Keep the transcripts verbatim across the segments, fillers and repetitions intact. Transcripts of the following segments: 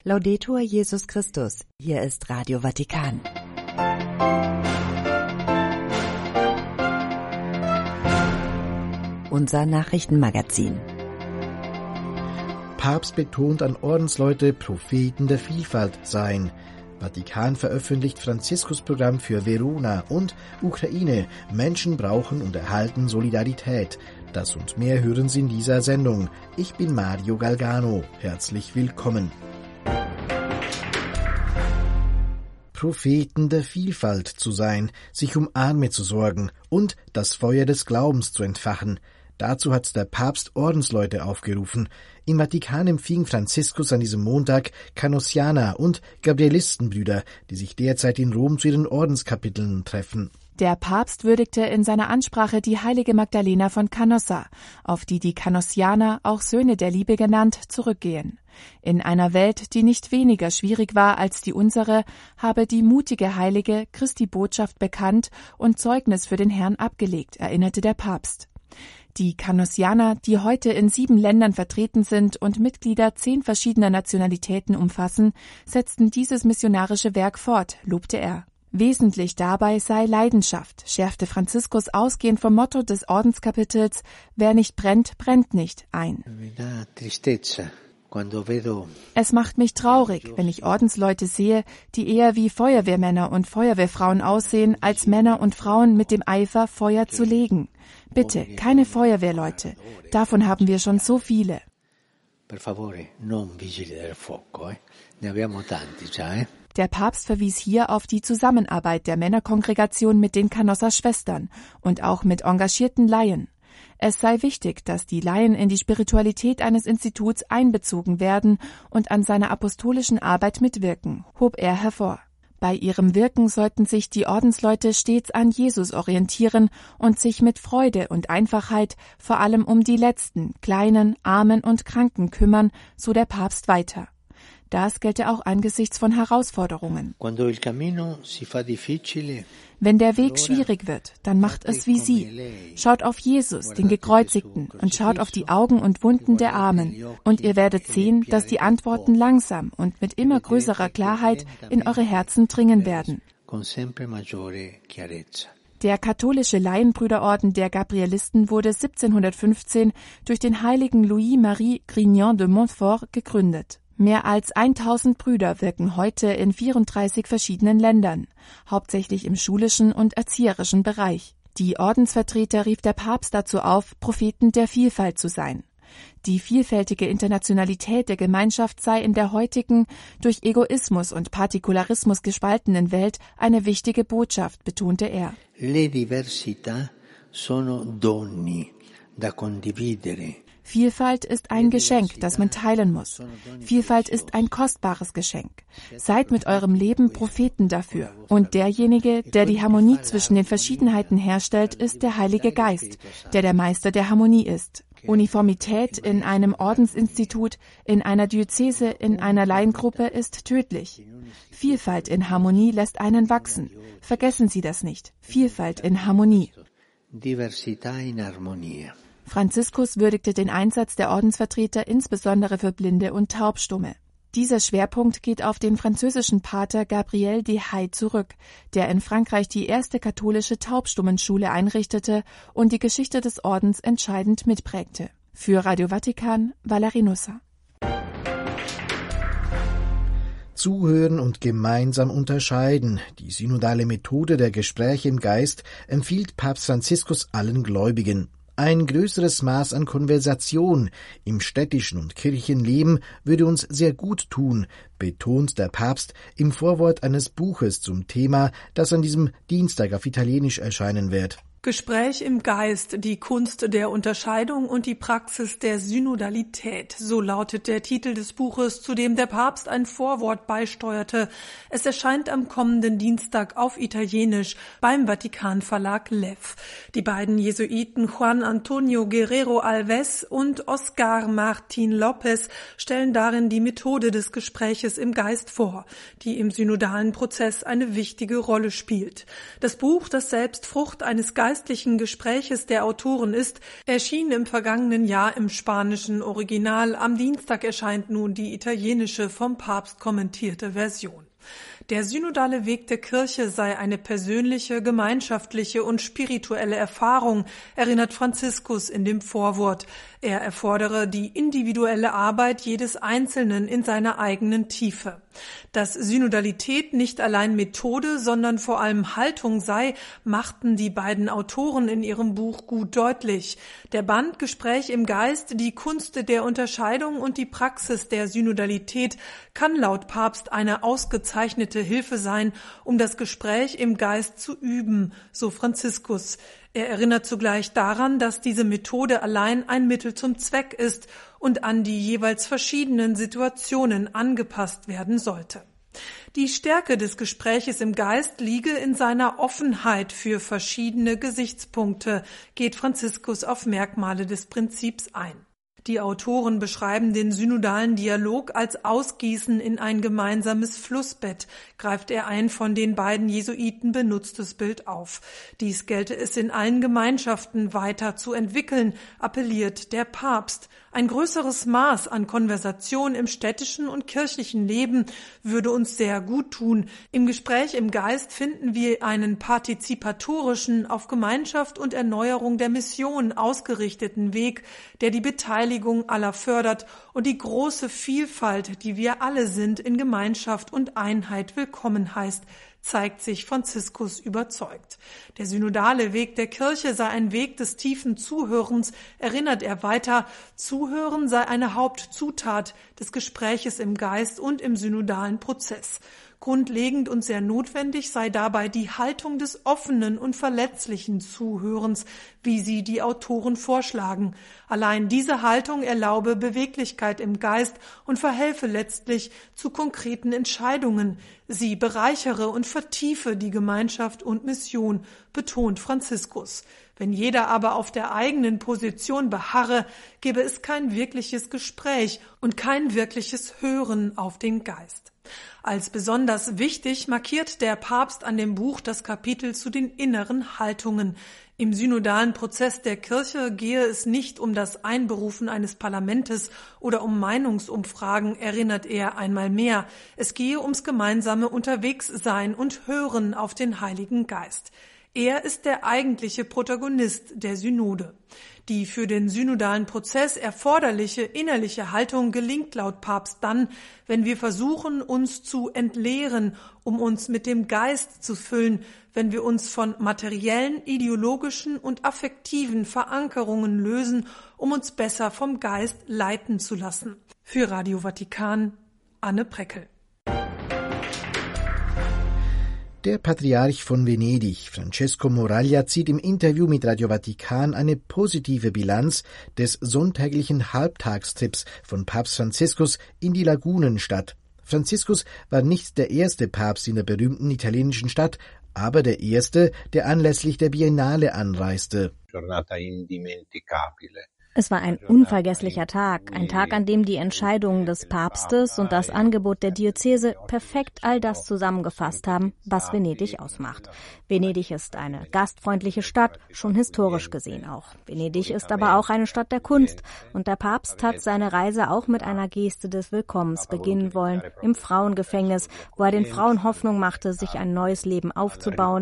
Laudetur Jesus Christus. Hier ist Radio Vatikan. Unser Nachrichtenmagazin. Papst betont, an Ordensleute Propheten der Vielfalt seien. Vatikan veröffentlicht Franziskusprogramm für Verona und Ukraine. Menschen brauchen und erhalten Solidarität. Das und mehr hören Sie in dieser Sendung. Ich bin Mario Galgano. Herzlich willkommen. Propheten der Vielfalt zu sein, sich um Arme zu sorgen und das Feuer des Glaubens zu entfachen. Dazu hat der Papst Ordensleute aufgerufen. Im Vatikan empfing Franziskus an diesem Montag Canossianer und Gabrielistenbrüder, die sich derzeit in Rom zu ihren Ordenskapiteln treffen. Der Papst würdigte in seiner Ansprache die heilige Magdalena von Canossa, auf die die Canossianer, auch Söhne der Liebe genannt, zurückgehen. In einer Welt, die nicht weniger schwierig war als die unsere, habe die mutige Heilige Christi Botschaft bekannt und Zeugnis für den Herrn abgelegt, erinnerte der Papst. Die Canossianer, die heute in sieben Ländern vertreten sind und Mitglieder zehn verschiedener Nationalitäten umfassen, setzten dieses missionarische Werk fort, lobte er. Wesentlich dabei sei Leidenschaft, schärfte Franziskus ausgehend vom Motto des Ordenskapitels »Wer nicht brennt, brennt nicht« ein. Es macht mich traurig, wenn ich Ordensleute sehe, die eher wie Feuerwehrmänner und Feuerwehrfrauen aussehen, als Männer und Frauen mit dem Eifer, Feuer zu legen. Bitte, keine Feuerwehrleute. Davon haben wir schon so viele. Der Papst verwies hier auf die Zusammenarbeit der Männerkongregation mit den Canossa-Schwestern und auch mit engagierten Laien. Es sei wichtig, dass die Laien in die Spiritualität eines Instituts einbezogen werden und an seiner apostolischen Arbeit mitwirken, hob er hervor. Bei ihrem Wirken sollten sich die Ordensleute stets an Jesus orientieren und sich mit Freude und Einfachheit vor allem um die Letzten, Kleinen, Armen und Kranken kümmern, so der Papst weiter. Das gelte auch angesichts von Herausforderungen. Wenn der Weg schwierig wird, dann macht es wie sie. Schaut auf Jesus, den Gekreuzigten, und schaut auf die Augen und Wunden der Armen. Und ihr werdet sehen, dass die Antworten langsam und mit immer größerer Klarheit in eure Herzen dringen werden. Der katholische Laienbrüderorden der Gabrielisten wurde siebzehnhundertfünfzehn durch den heiligen Louis-Marie Grignon de Montfort gegründet. Mehr als tausend Brüder wirken heute in vierunddreißig verschiedenen Ländern, hauptsächlich im schulischen und erzieherischen Bereich. Die Ordensvertreter rief der Papst dazu auf, Propheten der Vielfalt zu sein. Die vielfältige Internationalität der Gemeinschaft sei in der heutigen, durch Egoismus und Partikularismus gespaltenen Welt eine wichtige Botschaft, betonte er. Le diversità sono doni da condividere. Vielfalt ist ein Geschenk, das man teilen muss. Vielfalt ist ein kostbares Geschenk. Seid mit eurem Leben Propheten dafür. Und derjenige, der die Harmonie zwischen den Verschiedenheiten herstellt, ist der Heilige Geist, der der Meister der Harmonie ist. Uniformität in einem Ordensinstitut, in einer Diözese, in einer Laiengruppe ist tödlich. Vielfalt in Harmonie lässt einen wachsen. Vergessen Sie das nicht. Vielfalt in Harmonie. Diversità in armonia. Franziskus würdigte den Einsatz der Ordensvertreter insbesondere für Blinde und Taubstumme. Dieser Schwerpunkt geht auf den französischen Pater Gabriel de Haye zurück, der in Frankreich die erste katholische Taubstummenschule einrichtete und die Geschichte des Ordens entscheidend mitprägte. Für Radio Vatikan, Valerie Nusser. Zuhören und gemeinsam unterscheiden. Die synodale Methode der Gespräche im Geist empfiehlt Papst Franziskus allen Gläubigen. Ein größeres Maß an Konversation im städtischen und Kirchenleben würde uns sehr gut tun, betont der Papst im Vorwort eines Buches zum Thema, das an diesem Dienstag auf Italienisch erscheinen wird. Gespräch im Geist, die Kunst der Unterscheidung und die Praxis der Synodalität, so lautet der Titel des Buches, zu dem der Papst ein Vorwort beisteuerte. Es erscheint am kommenden Dienstag auf Italienisch beim Vatikan-Verlag Lev. Die beiden Jesuiten Juan Antonio Guerrero Alves und Oscar Martín López stellen darin die Methode des Gespräches im Geist vor, die im synodalen Prozess eine wichtige Rolle spielt. Das Buch, das selbst Frucht eines Geistes geistlichen Gespräches der Autoren ist, erschien im vergangenen Jahr im spanischen Original. Am Dienstag erscheint nun die italienische, vom Papst kommentierte Version. Der synodale Weg der Kirche sei eine persönliche, gemeinschaftliche und spirituelle Erfahrung, erinnert Franziskus in dem Vorwort. Er erfordere die individuelle Arbeit jedes Einzelnen in seiner eigenen Tiefe. Dass Synodalität nicht allein Methode, sondern vor allem Haltung sei, machten die beiden Autoren in ihrem Buch gut deutlich. Der Band Gespräch im Geist, die Kunst der Unterscheidung und die Praxis der Synodalität kann laut Papst eine ausgezeichnete Hilfe sein, um das Gespräch im Geist zu üben, so Franziskus. Er erinnert zugleich daran, dass diese Methode allein ein Mittel zum Zweck ist und an die jeweils verschiedenen Situationen angepasst werden sollte. Die Stärke des Gespräches im Geist liege in seiner Offenheit für verschiedene Gesichtspunkte, geht Franziskus auf Merkmale des Prinzips ein. Die Autoren beschreiben den synodalen Dialog als Ausgießen in ein gemeinsames Flussbett, greift er ein von den beiden Jesuiten benutztes Bild auf. Dies gelte es in allen Gemeinschaften weiter zu entwickeln, appelliert der Papst. Ein größeres Maß an Konversation im städtischen und kirchlichen Leben würde uns sehr gut tun. Im Gespräch im Geist finden wir einen partizipatorischen, auf Gemeinschaft und Erneuerung der Mission ausgerichteten Weg, der die Beteiligung aller fördert und die große Vielfalt, die wir alle sind, in Gemeinschaft und Einheit willkommen heißt, zeigt sich Franziskus überzeugt. Der synodale Weg der Kirche sei ein Weg des tiefen Zuhörens, erinnert er weiter. Zuhören sei eine Hauptzutat des Gespräches im Geist und im synodalen Prozess. Grundlegend und sehr notwendig sei dabei die Haltung des offenen und verletzlichen Zuhörens, wie sie die Autoren vorschlagen. Allein diese Haltung erlaube Beweglichkeit im Geist und verhelfe letztlich zu konkreten Entscheidungen. Sie bereichere und vertiefe die Gemeinschaft und Mission, betont Franziskus. Wenn jeder aber auf der eigenen Position beharre, gäbe es kein wirkliches Gespräch und kein wirkliches Hören auf den Geist. Als besonders wichtig markiert der Papst an dem Buch das Kapitel zu den inneren Haltungen. Im synodalen Prozess der Kirche gehe es nicht um das Einberufen eines Parlamentes oder um Meinungsumfragen, erinnert er einmal mehr. Es gehe ums gemeinsame Unterwegssein und Hören auf den Heiligen Geist. Er ist der eigentliche Protagonist der Synode. Die für den synodalen Prozess erforderliche innerliche Haltung gelingt laut Papst dann, wenn wir versuchen, uns zu entleeren, um uns mit dem Geist zu füllen, wenn wir uns von materiellen, ideologischen und affektiven Verankerungen lösen, um uns besser vom Geist leiten zu lassen. Für Radio Vatikan, Anne Preckel. Der Patriarch von Venedig, Francesco Moraglia, zieht im Interview mit Radio Vatikan eine positive Bilanz des sonntäglichen Halbtagstrips von Papst Franziskus in die Lagunenstadt. Franziskus war nicht der erste Papst in der berühmten italienischen Stadt, aber der erste, der anlässlich der Biennale anreiste. Giornata indimenticabile. Es war ein unvergesslicher Tag, ein Tag, an dem die Entscheidungen des Papstes und das Angebot der Diözese perfekt all das zusammengefasst haben, was Venedig ausmacht. Venedig ist eine gastfreundliche Stadt, schon historisch gesehen auch. Venedig ist aber auch eine Stadt der Kunst und der Papst hat seine Reise auch mit einer Geste des Willkommens beginnen wollen, im Frauengefängnis, wo er den Frauen Hoffnung machte, sich ein neues Leben aufzubauen,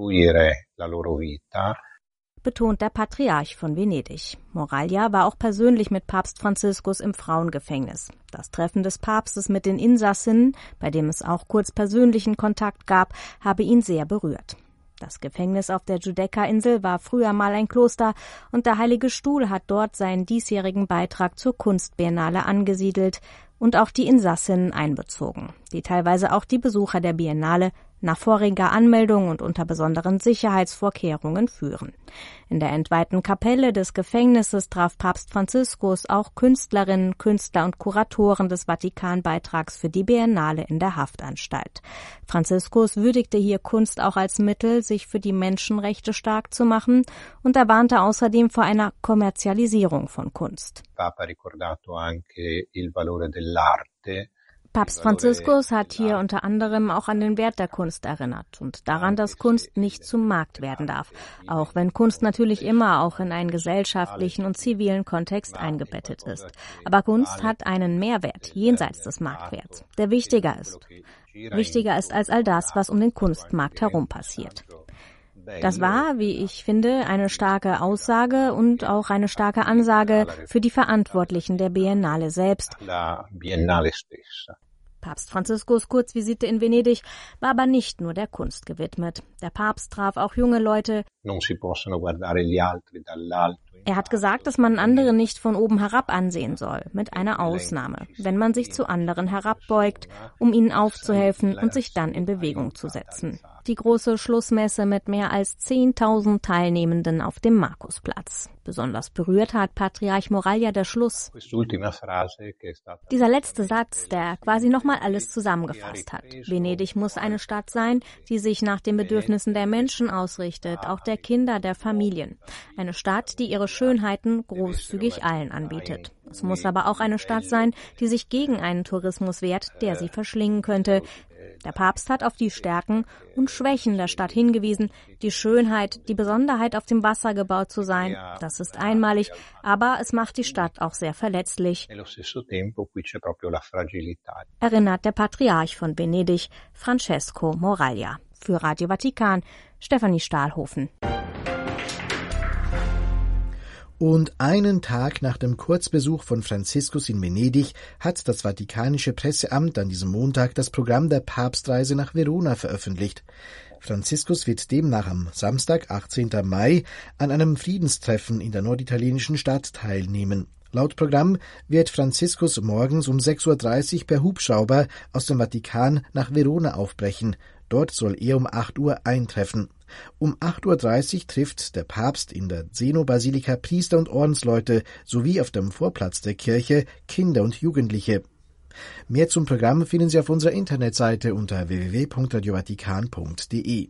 betont der Patriarch von Venedig. Moraglia war auch persönlich mit Papst Franziskus im Frauengefängnis. Das Treffen des Papstes mit den Insassinnen, bei dem es auch kurz persönlichen Kontakt gab, habe ihn sehr berührt. Das Gefängnis auf der Giudecca-Insel war früher mal ein Kloster und der Heilige Stuhl hat dort seinen diesjährigen Beitrag zur Kunstbiennale angesiedelt und auch die Insassinnen einbezogen, die teilweise auch die Besucher der Biennale nach voriger Anmeldung und unter besonderen Sicherheitsvorkehrungen führen. In der entweihten Kapelle des Gefängnisses traf Papst Franziskus auch Künstlerinnen, Künstler und Kuratoren des Vatikan-Beitrags für die Biennale in der Haftanstalt. Franziskus würdigte hier Kunst auch als Mittel, sich für die Menschenrechte stark zu machen, und er warnte außerdem vor einer Kommerzialisierung von Kunst. Papa ricordato anche il valore dell'arte. Papst Franziskus hat hier unter anderem auch an den Wert der Kunst erinnert und daran, dass Kunst nicht zum Markt werden darf, auch wenn Kunst natürlich immer auch in einen gesellschaftlichen und zivilen Kontext eingebettet ist. Aber Kunst hat einen Mehrwert jenseits des Marktwerts, der wichtiger ist. Wichtiger ist als all das, was um den Kunstmarkt herum passiert. Das war, wie ich finde, eine starke Aussage und auch eine starke Ansage für die Verantwortlichen der Biennale selbst. Papst Franziskus Kurzvisite in Venedig war aber nicht nur der Kunst gewidmet. Der Papst traf auch junge Leute. Er hat gesagt, dass man andere nicht von oben herab ansehen soll, mit einer Ausnahme, wenn man sich zu anderen herabbeugt, um ihnen aufzuhelfen und sich dann in Bewegung zu setzen. Die große Schlussmesse mit mehr als zehntausend Teilnehmenden auf dem Markusplatz. Besonders berührt hat Patriarch Moralia der Schluss. Dieser letzte Satz, der quasi nochmal alles zusammengefasst hat. Venedig muss eine Stadt sein, die sich nach den Bedürfnissen der Menschen ausrichtet, auch der Kinder, der Familien. Eine Stadt, die ihre Schönheiten großzügig allen anbietet. Es muss aber auch eine Stadt sein, die sich gegen einen Tourismus wehrt, der sie verschlingen könnte. Der Papst hat auf die Stärken und Schwächen der Stadt hingewiesen. Die Schönheit, die Besonderheit, auf dem Wasser gebaut zu sein, das ist einmalig, aber es macht die Stadt auch sehr verletzlich. Erinnert der Patriarch von Venedig, Francesco Moralia. Für Radio Vatikan, Stefanie Stahlhofen. Und einen Tag nach dem Kurzbesuch von Franziskus in Venedig hat das Vatikanische Presseamt an diesem Montag das Programm der Papstreise nach Verona veröffentlicht. Franziskus wird demnach am Samstag, achtzehnten Mai, an einem Friedenstreffen in der norditalienischen Stadt teilnehmen. Laut Programm wird Franziskus morgens um sechs Uhr dreißig per Hubschrauber aus dem Vatikan nach Verona aufbrechen. Dort soll er um acht Uhr eintreffen. Um acht Uhr dreißig trifft der Papst in der Zeno-Basilika Priester und Ordensleute sowie auf dem Vorplatz der Kirche Kinder und Jugendliche. Mehr zum Programm finden Sie auf unserer Internetseite unter w w w punkt radio vatikan punkt d e.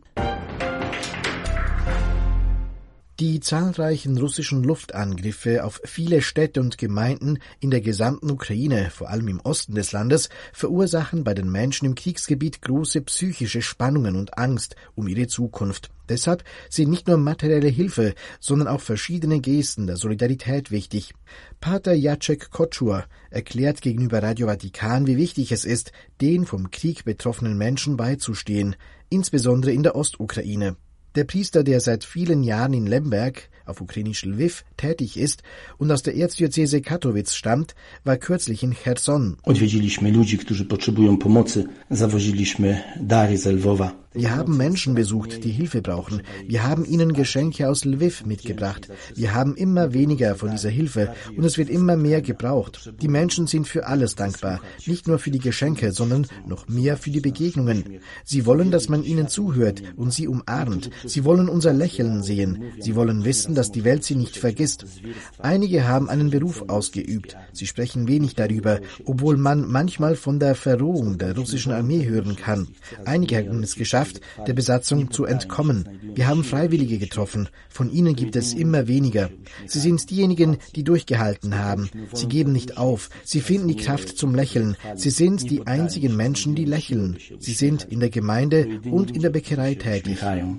Die zahlreichen russischen Luftangriffe auf viele Städte und Gemeinden in der gesamten Ukraine, vor allem im Osten des Landes, verursachen bei den Menschen im Kriegsgebiet große psychische Spannungen und Angst um ihre Zukunft. Deshalb sind nicht nur materielle Hilfe, sondern auch verschiedene Gesten der Solidarität wichtig. Pater Jacek Koczur erklärt gegenüber Radio Vatikan, wie wichtig es ist, den vom Krieg betroffenen Menschen beizustehen, insbesondere in der Ostukraine. Der Priester, der seit vielen Jahren in Lemberg, auf ukrainisch Lviv, tätig ist und aus der Erzdiözese Katowice stammt, war kürzlich in Cherson. Odwiedziliśmy ludzi, którzy potrzebują pomocy. Zawoziliśmy dary z Lwowa. Wir haben Menschen besucht, die Hilfe brauchen. Wir haben ihnen Geschenke aus Lviv mitgebracht. Wir haben immer weniger von dieser Hilfe und es wird immer mehr gebraucht. Die Menschen sind für alles dankbar, nicht nur für die Geschenke, sondern noch mehr für die Begegnungen. Sie wollen, dass man ihnen zuhört und sie umarmt. Sie wollen unser Lächeln sehen. Sie wollen wissen, dass die Welt sie nicht vergisst. Einige haben einen Beruf ausgeübt. Sie sprechen wenig darüber, obwohl man manchmal von der Verrohung der russischen Armee hören kann. Einige haben es geschafft, der Besatzung zu entkommen. Wir haben Freiwillige getroffen. Von ihnen gibt es immer weniger. Sie sind diejenigen, die durchgehalten haben. Sie geben nicht auf. Sie finden die Kraft zum Lächeln. Sie sind die einzigen Menschen, die lächeln. Sie sind in der Gemeinde und in der Bäckerei tätig.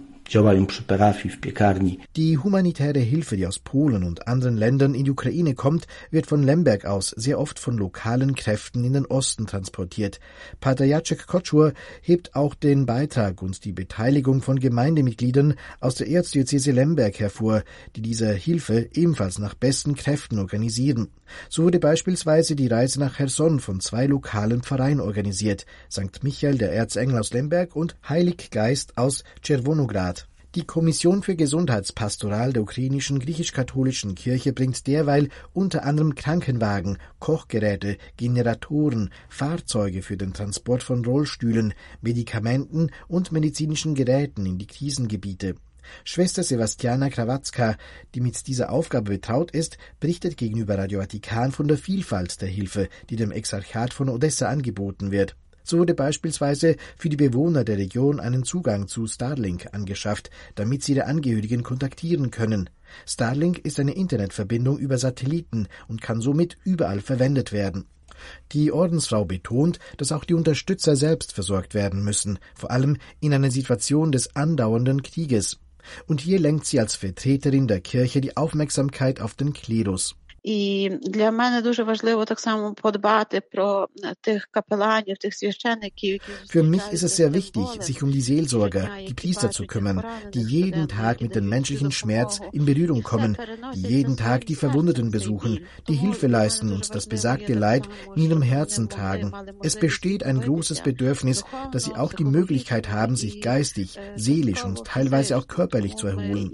Die humanitäre Hilfe, die aus Polen und anderen Ländern in die Ukraine kommt, wird von Lemberg aus sehr oft von lokalen Kräften in den Osten transportiert. Pater Jacek Koczur hebt auch den Beitrag und die Beteiligung von Gemeindemitgliedern aus der Erzdiözese Lemberg hervor, die diese Hilfe ebenfalls nach besten Kräften organisieren. So wurde beispielsweise die Reise nach Cherson von zwei lokalen Pfarreien organisiert, Sankt Michael der Erzengel aus Lemberg und Heiliggeist aus Czerwonograd. Die Kommission für Gesundheitspastoral der ukrainischen griechisch-katholischen Kirche bringt derweil unter anderem Krankenwagen, Kochgeräte, Generatoren, Fahrzeuge für den Transport von Rollstühlen, Medikamenten und medizinischen Geräten in die Krisengebiete. Schwester Sebastiana Krawacka, die mit dieser Aufgabe betraut ist, berichtet gegenüber Radio Vatikan von der Vielfalt der Hilfe, die dem Exarchat von Odessa angeboten wird. So wurde beispielsweise für die Bewohner der Region einen Zugang zu Starlink angeschafft, damit sie ihre Angehörigen kontaktieren können. Starlink ist eine Internetverbindung über Satelliten und kann somit überall verwendet werden. Die Ordensfrau betont, dass auch die Unterstützer selbst versorgt werden müssen, vor allem in einer Situation des andauernden Krieges. Und hier lenkt sie als Vertreterin der Kirche die Aufmerksamkeit auf den Klerus. І для мене дуже важливо так само подбати про тих капеланів, тих священників. Für mich ist es sehr wichtig, sich um die Seelsorger, die Priester zu kümmern, die jeden Tag mit dem menschlichen Schmerz in Berührung kommen, die jeden Tag die Verwundeten besuchen, die Hilfe leisten und das besagte Leid in ihrem Herzen tragen. Es besteht ein großes Bedürfnis, dass sie auch die Möglichkeit haben, sich geistig, seelisch und teilweise auch körperlich zu erholen.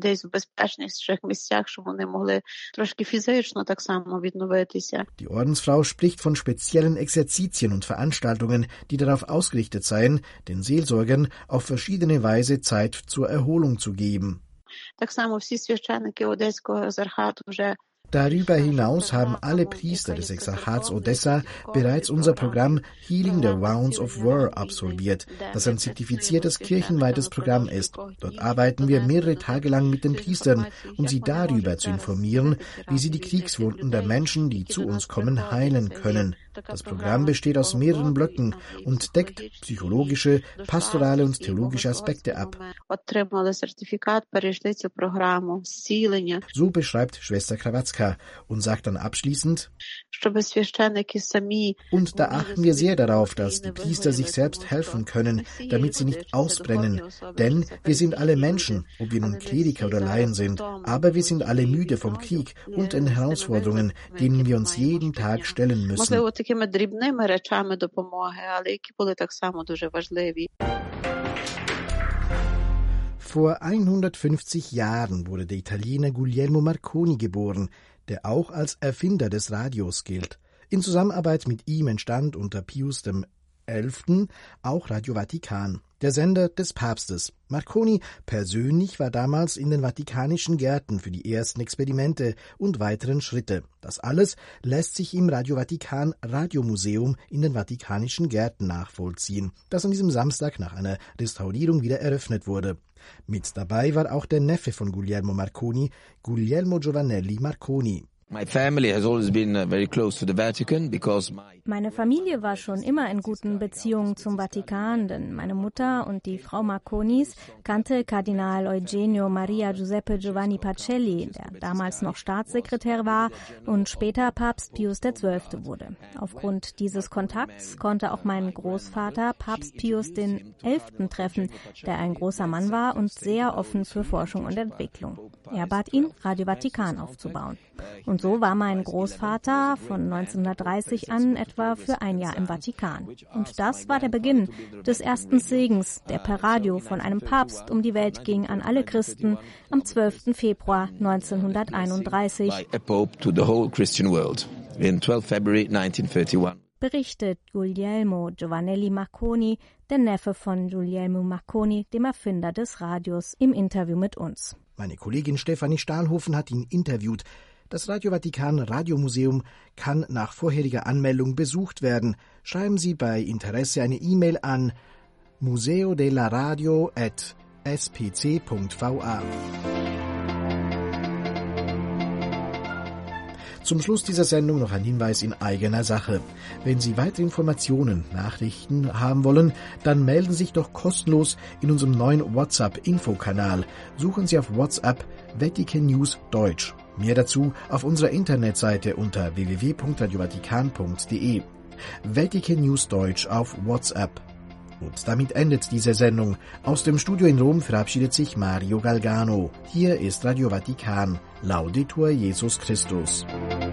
Die Ordensfrau spricht von speziellen Exerzitien und Veranstaltungen, die darauf ausgerichtet seien, den Seelsorgern auf verschiedene Weise Zeit zur Erholung zu geben. Darüber hinaus haben alle Priester des Exarchats Odessa bereits unser Programm Healing the Wounds of War absolviert, das ein zertifiziertes kirchenweites Programm ist. Dort arbeiten wir mehrere Tage lang mit den Priestern, um sie darüber zu informieren, wie sie die Kriegswunden der Menschen, die zu uns kommen, heilen können. Das Programm besteht aus mehreren Blöcken und deckt psychologische, pastorale und theologische Aspekte ab. So beschreibt Schwester Krawatzka und sagt dann abschließend: Und da achten wir sehr darauf, dass die Priester sich selbst helfen können, damit sie nicht ausbrennen. Denn wir sind alle Menschen, ob wir nun Kleriker oder Laien sind, aber wir sind alle müde vom Krieg und den Herausforderungen, denen wir uns jeden Tag stellen müssen. Vor hundertfünfzig Jahren wurde der Italiener Guglielmo Marconi geboren, der auch als Erfinder des Radios gilt. In Zusammenarbeit mit ihm entstand unter Pius dem Elften auch Radio Vatikan, der Sender des Papstes. Marconi persönlich war damals in den vatikanischen Gärten für die ersten Experimente und weiteren Schritte. Das alles lässt sich im Radio Vatikan Radiomuseum in den vatikanischen Gärten nachvollziehen, das an diesem Samstag nach einer Restaurierung wieder eröffnet wurde. Mit dabei war auch der Neffe von Guglielmo Marconi, Guglielmo Giovanelli Marconi. My family has always been very close to the Vatican because my Meine Familie war schon immer in guten Beziehungen zum Vatikan, denn meine Mutter und die Frau Marconis kannte Kardinal Eugenio Maria Giuseppe Giovanni Pacelli, der damals noch Staatssekretär war und später Papst Pius der Zwölfte wurde. Aufgrund dieses Kontakts konnte auch mein Großvater Papst Pius den Elften treffen, der ein großer Mann war und sehr offen für Forschung und Entwicklung. Er bat ihn, Radio Vatikan aufzubauen. Und so war mein Großvater von neunzehnhundertdreißig an etwa für ein Jahr im Vatikan. Und das war der Beginn des ersten Segens, der per Radio von einem Papst um die Welt ging an alle Christen am zwölften Februar neunzehnhunderteinunddreißig. Berichtet Guglielmo Giovanelli Marconi, der Neffe von Guglielmo Marconi, dem Erfinder des Radios, im Interview mit uns. Meine Kollegin Stefanie Stahlhofen hat ihn interviewt. Das Radio Vatikan Radiomuseum kann nach vorheriger Anmeldung besucht werden. Schreiben Sie bei Interesse eine E-Mail an museo della radio at s p c punkt v a. Zum Schluss dieser Sendung noch ein Hinweis in eigener Sache. Wenn Sie weitere Informationen, Nachrichten haben wollen, dann melden Sie sich doch kostenlos in unserem neuen WhatsApp-Infokanal. Suchen Sie auf WhatsApp Vatican News Deutsch. Mehr dazu auf unserer Internetseite unter w w w punkt radio vatikan punkt d e. Vatican News Deutsch auf WhatsApp. Und damit endet diese Sendung. Aus dem Studio in Rom verabschiedet sich Mario Galgano. Hier ist Radio Vatikan. Laudetur Jesus Christus.